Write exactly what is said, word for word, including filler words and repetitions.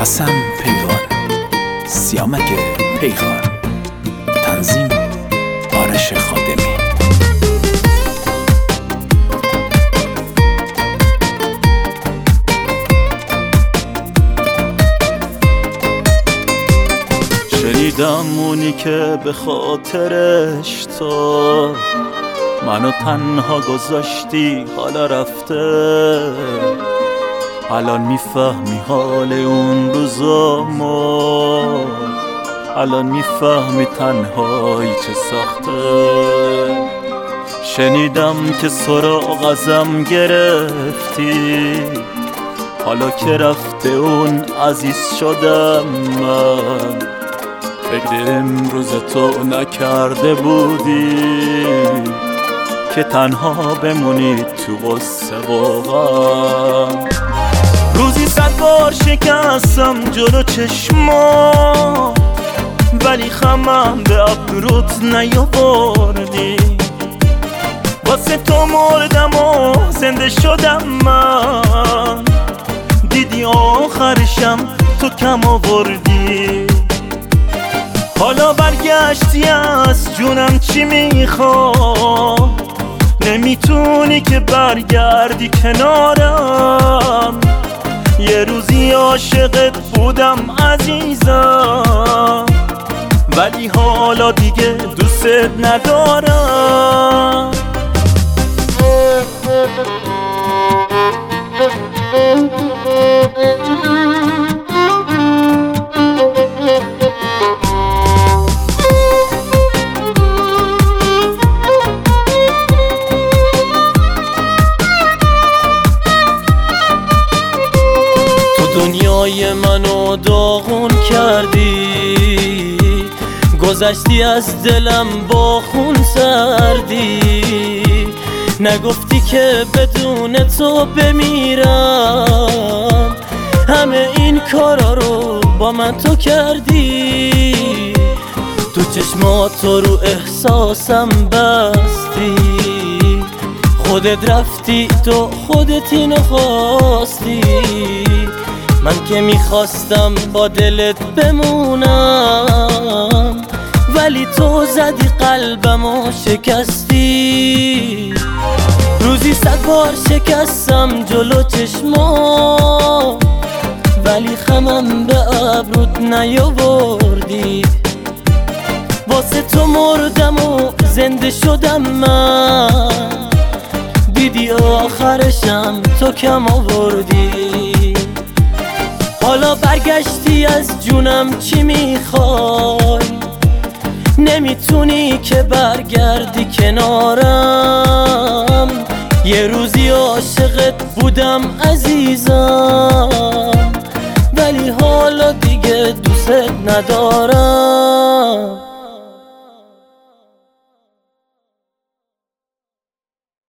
حسن پیغان، سیامک پیغان، تنظیم آرش خادمی. شنیدم اونی که به خاطرش تو منو تنها گذاشتی حالا رفته، الان میفهمی حال اون روزامو، الان میفهمی تنهایی چه سخته. شنیدم که سراغ ازم گرفتی، حالا که رفته اون عزیز شدم من. فکر امروز تو نکرده بودی که تنها بمونی تو غصه و غم. روزی صد بار شکستم جلو چشما، ولی خمم به ابروت نیاوردی. واسه تو مردم و زنده شدم من، دیدی آخرشم تو کم آوردی. حالا برگشتی از جونم چی میخوای؟ نمیتونی که برگردی کنارم. یه روزی عاشقت بودم عزیزم، ولی حالا دیگه دوست ندارم. دنیای منو داغون کردی، گذشتی از دلم با خون سردی. نگفتی که بدون تو بمیرم، همه این کارا رو با من تو کردی. تو چشمات تو رو احساسم بستی، خودت رفتی تو خودت اینو خواستی. من که میخواستم با دلت بمونم، ولی تو زدی قلبمو شکستی. روزی صد بار شکستم جلو چشما، ولی خمم به ابروت نیاوردی. واسه تو مردم و زنده شدم من، دیدی آخرشم تو کم آوردی. حالا برگشتی از جونم چی میخوای؟ نمیتونی که برگردی کنارم. یه روزی عاشقت بودم عزیزم، ولی حالا دیگه دوست ندارم.